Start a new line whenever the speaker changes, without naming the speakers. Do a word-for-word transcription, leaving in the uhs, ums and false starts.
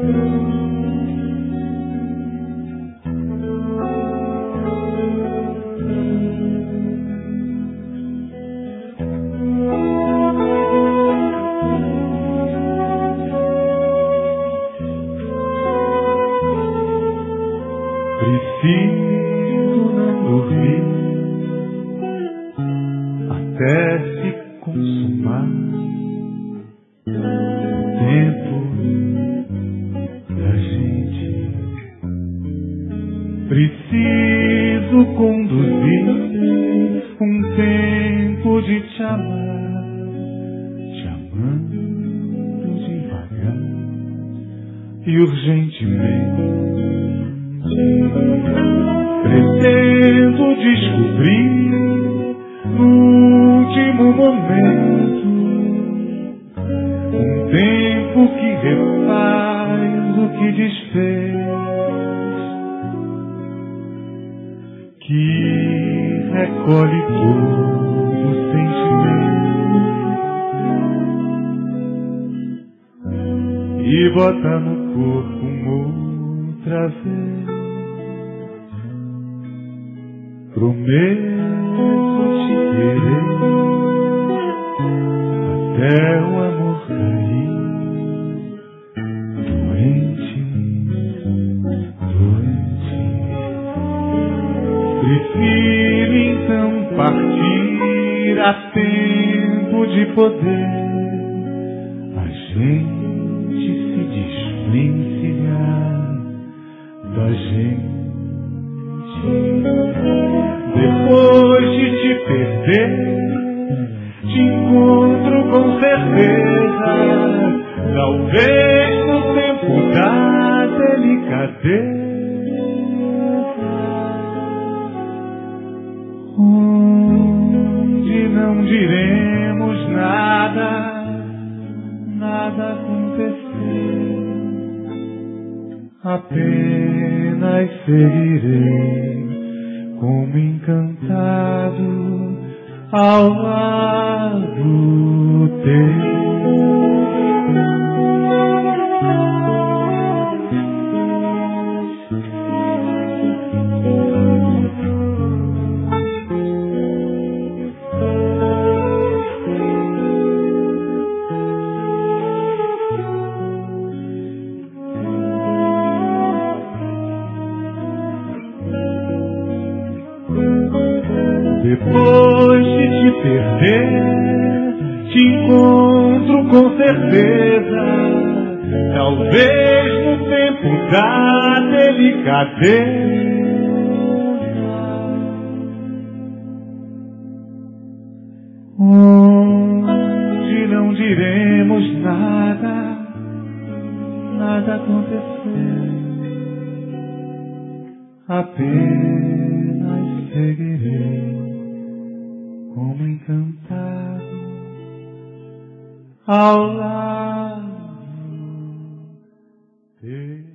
Preciso não dormir até se consumar o tempo da gente. Preciso conduzir um tempo de te amar, te amando devagar e urgentemente. Pretendo descobrir no último momento um tempo que refaz o que desfez, que recolhe todo o sentimento e bota no corpo uma outra vez. Prometo te querer até o amor cair, doente, doente. Prefiro então partir a tempo de poder a gente se desvencilhar da gente. Depois de te perder, te encontro com certeza, talvez no tempo da delicadeza, onde não diremos nada, nada acontecer, apenas seguirei como encantado ao lado teu. Depois de te perder, te encontro com certeza, talvez no tempo da delicadeza, onde não diremos nada, nada acontecer, apenas seguirei como encantado ao lado teu.